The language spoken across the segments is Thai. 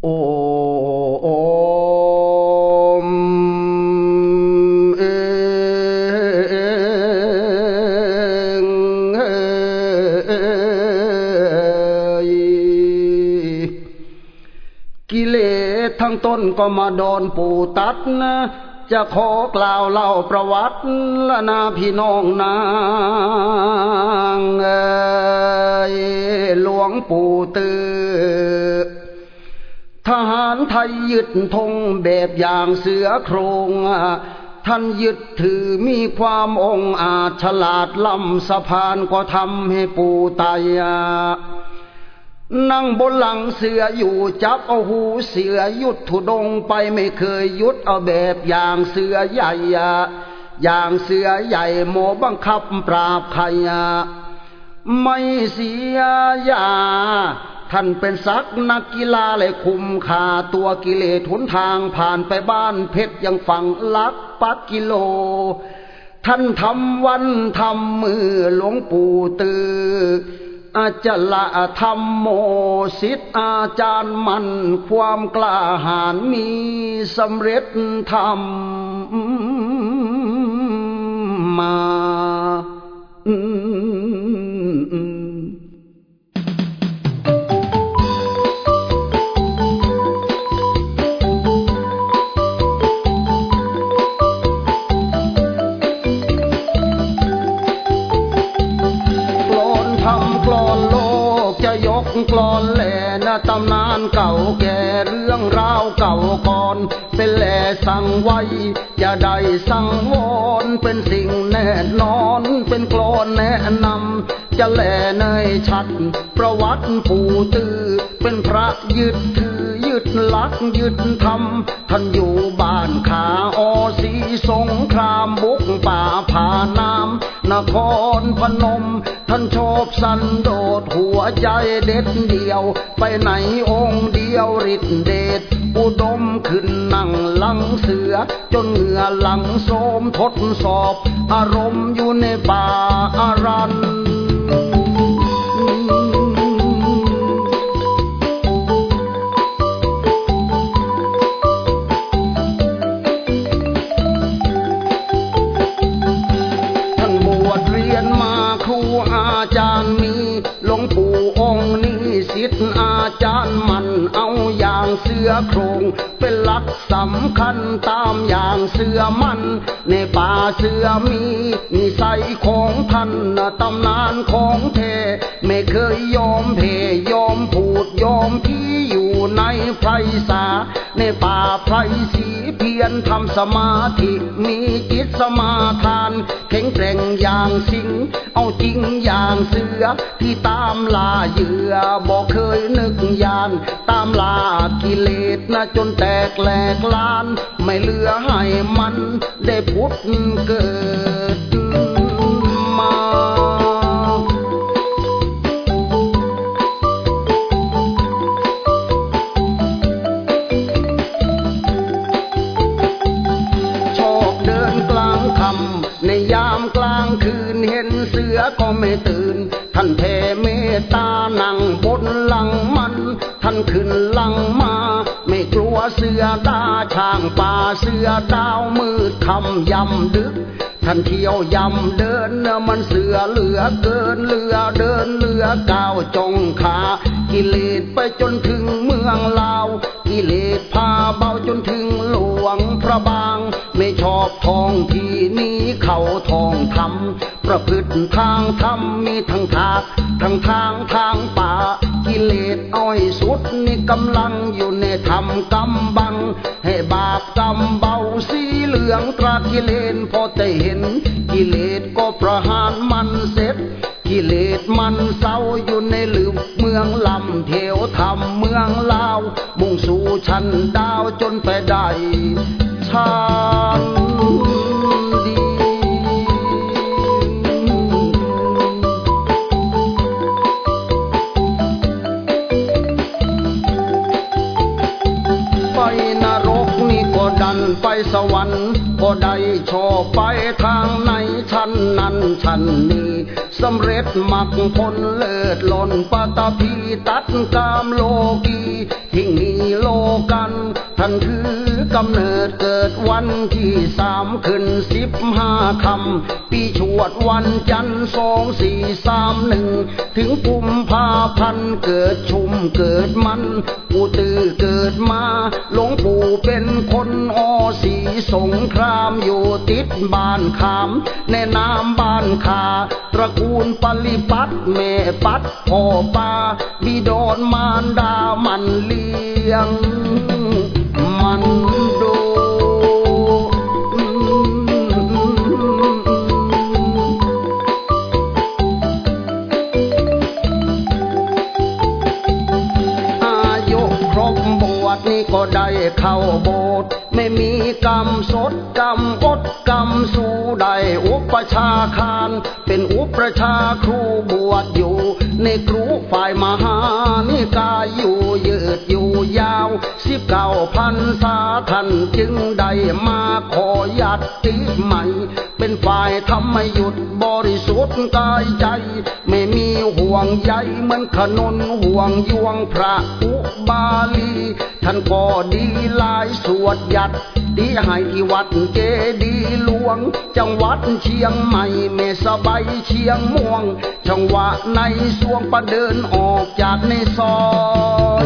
โอมกิเลสทั้งต้นก็มาโดนปู่ตัดนะจะขอกล่าวเล่าประวัติละนาพี่น้องนางหลวงปู่ตือทหารไทยยึดธงแบบอย่างเสือโครงท่านยึดถือมีความองอาจฉลาดล้ำสะพานก็ทำให้ปู่ตายนั่งบนหลังเสืออยู่จับเอาหูเสือยุดธุดงไปไม่เคยยุดเอาแบบอย่างเสือใหญ่อย่างเสือใหญ่โมบังคับปราบใครไม่เสียยาท่านเป็นศักนักกีฬาเลยคุมขาตัวกิเลสหนทางผ่านไปบ้านเพชรยังฝั่งลักปักกิโลท่านทำวันทำมือหลวงปู่ตืออาจละธรรมโมสิทธิอาจารย์มันความกล้าหาญมีสำเร็จธรรมมากลอนแหล่นะตำนานเก่าแก่เรื่องราวเก่าก่อนเป็นแหล่สั่งไว้จะได้สั่งวอนเป็นสิ่งแน่นอนเป็นกลอนแนะนำจะแหล่เนยชัดประวัติปู่ตือเป็นพระยึดถือยึดหลักยึดธรรมท่านอยู่บ้านขาอสีสงครามบุกป่าผ่าน้ำนครพนมท่านชอบสันโดษหัวใจเด็ดเดียวไปไหนองค์เดียวฤทธิเดชอุดมขึ้นนั่งหลังเสือจนเหงื่อหลังโสมทดสอบอารมณ์อยู่ในป่าอารันอาจารย์มีหลวงปู่องค์นี้ศิษย์อาจารย์มันเอาอย่างเสือโครงเป็นหลักสำคัญตามอย่างเสือมันในป่าเสือมีนิสัยของท่านตำนานของแท้ไม่เคยยอมเพยอมพูดยอมพี่อยู่ในไพรสาในป่าไพรสีเพียรทำสมาธิมีจิตสมาทานแข็งแกร่งอย่างสิงเอาจริงอย่างเสือที่ตามล่าเหยื่อบอกเคยนึกยานตามล่ากิเลสนะจนแตกแหลกลานไม่เหลือให้มันได้พุทธเกิดมาชอบเดินกลางค่ำในยามกลางคืนเห็นเสือก็ไม่ตื่นท่านแผ่เมตตานั่งบนหลังมันท่านขึ้นหลังมาไม่กลัวเสือดาช่างป่าเสือดาวมืดค่ำยำดึกท่านเที่ยวยำเดินมันเสือเหลือเกินเรือเดินเรือก้าวจงขากิเลสไปจนถึงเมืองลาวกิเลสพาเบาจนถึงหลวงพระบางไม่ชอบท้องที่นี้เขาทองธรรมประพฤติทางธรรมมีทั้งทางทางป่ากิเลสอ้อยสุดนี่กำลังอยู่ในธรรมกำบังให้บาปกรรมเบาสีเหลืองตรากิเลสพอแต่เห็นกิเลสก็ประหารมันเสร็จกิเลสมันเศร้าอยู่ในลืมเมืองลำเทวธรรมเมืองลาวมุ่งสู่ชั้นดาวจนไปได้ชานดี ไปสวรรค์ก็ได้ชอบไปทางไหนชั้นนั้นชั้นนี้สำเร็จมรรคผลเลิศล้นปัตตภีตัดกามโลกีทิ้งนี้โลท่านถือกำเนิดเกิดวันที่3 ขึ้น 15 ค่ำปีชวดวันจันทร์2431ถึงกุมภาพันธ์เกิดชุมเกิดมันปู่ตื้อเกิดมาหลวงปู่เป็นคนสีสงครามอยู่ติดบ้านขามในนามบ้านขาตระกูลปริปัตแม่ปัดพ่อปาบิดรมารดามันเลี้ยงมันดูอายุครบบวชนี่ก็ได้เข้าโบสถ์ไม่มีกรรมสดกรรมอดกรรมสู้ได้อุปชาคารเป็นอุปชาครูบวชอยู่ในครูฝ่ายมหานิกายอยู่ยืดอยู่ยาว19 พรรษาท่านจึงได้มาขอยัตติใหม่เป็นฝ่ายธรรมยุทธบริสุทธิ์กายใจไม่มีห่วงใยเหมือนขนนห่วงยวงพระอุบาลีท่านก็ดีหลายสวดยัดดีให้ที่วัดเจดีหลวงจังหวัดเชียงใหม่เมสบายเชียงม่วงจังหวะในสวงประเดินออกจากในซอย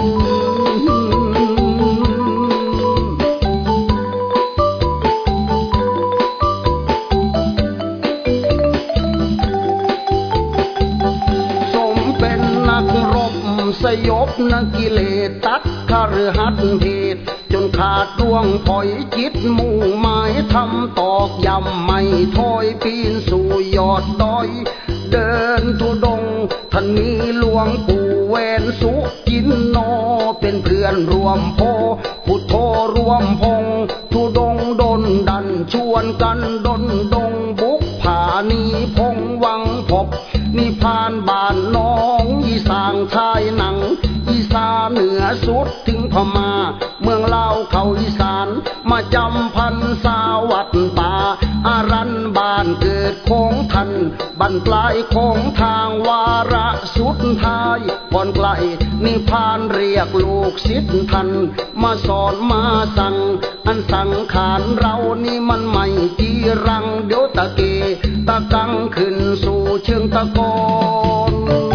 สมเป็นนักรบสยบนักกิเลสตัดคฤหัสถ์เพศจนขาดดวงปล่อยจิตมุ่งหมายทำตอกย้ำไม่ถอยปีนสู่ยอดดอยเดินทุดงท่านมีหลวงปู่แวนสุจินโนเป็นเพื่อนรวมโพพุทโธรวมพงทุดงดนดันชวนกันดนดงบุกผานีพงวังพบนิพพานบ้านน้องอีสางชายหนังอีสานเหนือสุดถึงพม่าเมืองลาวเข้าอีสานมาจำพรรษาวัดป่าอารันบ้านเกิดของท่านบรรปลายของทางวาระสุดท้ายก่อนไกลนิพพานเรียกลูกศิษย์ท่านมาสอนมาสั่งอันสังขารเรานี่มันไม่จีรังเดี๋ยวตะเกตะกังขึ้นสู่เชิงตะกอน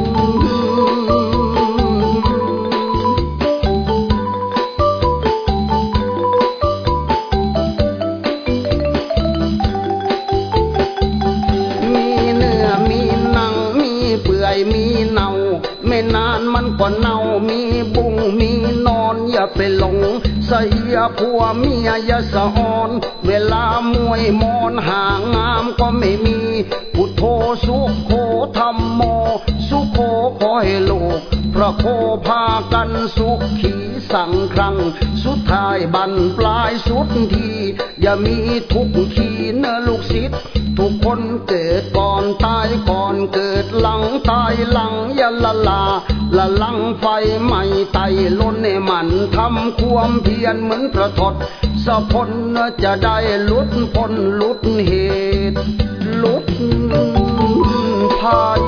มีเน่าไม่นานมันก็เน่ามีบุ้งมีนอนอย่าไปหลงเสียผัวเมียอย่าสะอ่อนเวลามวยมอนห่างงามก็ไม่มีพุทโธสุโขธัมโมสุโขขอให้ลูกพระโคพากันสุขีสังครังสุดท้ายบั้นปลายสุดทีอย่ามีทุกข์ขีเนื้อลูกศิษย์ทุกคนเกิดก่อนตายก่อนเกิดหลังตายหลังอย่าละลังไฟไหม้ไตล้นในมันทำความเพียรเหมือนประทดสะพลจะได้หลุดพ้นหลุดเหตุหลุดภัย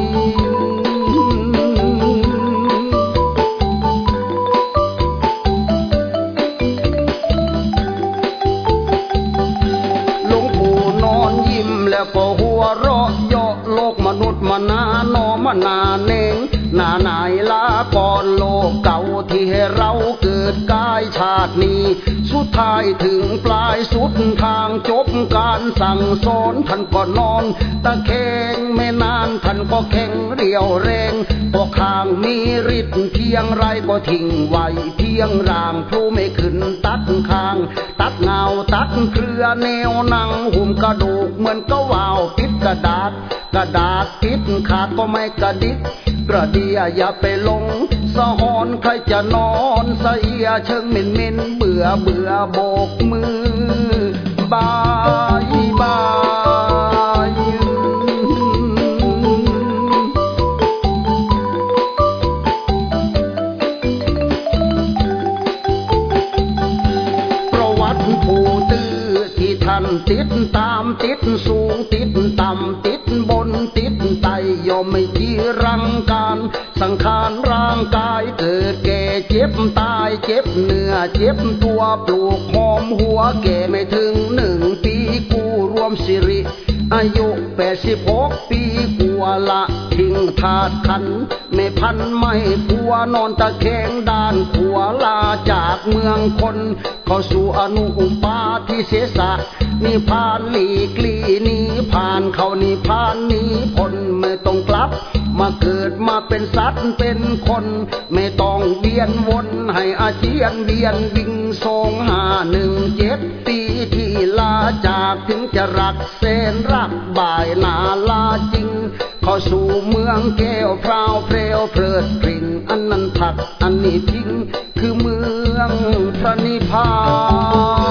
แล้วก็หัวเราะเยาะโลกมนุษย์มานานอมนาเน่งหน้าไหนลาก่อนโลกเก่าที่ให้เราเกิดกายชาตินี้สุดท้ายถึงปลายสุดทางจบการสั่งสอนท่านก็นอนตะแคงไม่นานท่านก็แข็งเรียวแรงพอข้างมีฤทธิ์เพียงไรก็ทิ้งไว้เพียงร่างผู้ไม่ขึ้นตัดข้างตัดเงาตัดเครือแนวหนังหุ้มกระดูกเหมือนก็ว่าวปิดกระดาษปิดขาดก็ไม่กระดิกกระเดียอย่าไปลงสะหอนใครจะนอนเสียเชิงเหม็นเบื่อโบกมือบายประวัติผู้ตื้อที่ท่านติดตามติดสูงติดต่ำติดบนติดไตย่อมไม่จีรังการสังขารร่างกายเกิดแก่เจ็บตายเจ็บเนื้อเจ็บตัวปลูกหอมหัวแก่ไม่ถึง1 ปีกูรวมสิริอายุ86 ปีกลัวละทิ้งถาดขันไม่พันไม่ผัวนอนตะแคงด้านผัวลาจากเมืองคนเข้าสู่อนุปาทิเสสะนิพพานหลีกลีนิพพานเข้านิพพานนิพนธ์ไม่ต้องกลับมาเกิดมาเป็นสัตว์เป็นคนไม่ต้องเวียนวนให้อาเจียนเวียนวิ่ง2517 ปีที่ลาจากถึงจะรักเสนรักบ่ายนาลาจริงเข้าสู่เมืองแก้วพราวเพลวเพลิดเพลินอันนั้นถัดอันนี้ทิ้งคือเมืองพระนิพพาน